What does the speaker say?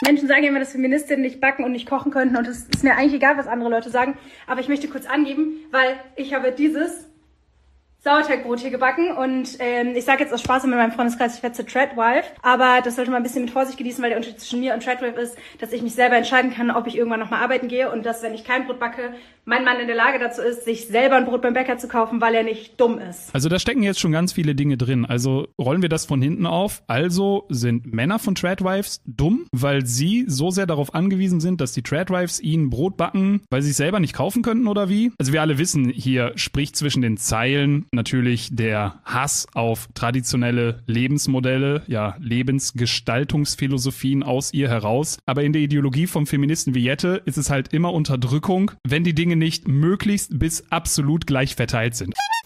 Menschen sagen immer, dass Feministinnen nicht backen und nicht kochen könnten und es ist mir eigentlich egal, was andere Leute sagen, aber ich möchte kurz angeben, weil ich habe dieses Sauerteigbrot hier gebacken und ich sage jetzt aus Spaß mit meinem Freundeskreis, ich werde zur Tradwife, aber das sollte man ein bisschen mit Vorsicht genießen, weil der Unterschied zwischen mir und Tradwife ist, dass ich mich selber entscheiden kann, ob ich irgendwann nochmal arbeiten gehe und dass, wenn ich kein Brot backe, mein Mann in der Lage dazu ist, sich selber ein Brot beim Bäcker zu kaufen, weil er nicht dumm ist. Also da stecken jetzt schon ganz viele Dinge drin. Also rollen wir das von hinten auf. Also sind Männer von Tradwives dumm, weil sie so sehr darauf angewiesen sind, dass die Tradwives ihnen Brot backen, weil sie es selber nicht kaufen könnten oder wie? Also wir alle wissen, hier spricht zwischen den Zeilen natürlich der Hass auf traditionelle Lebensmodelle, ja, Lebensgestaltungsphilosophien aus ihr heraus. Aber in der Ideologie vom Feministen wie Jette ist es halt immer Unterdrückung, wenn die Dinge nicht möglichst bis absolut gleich verteilt sind.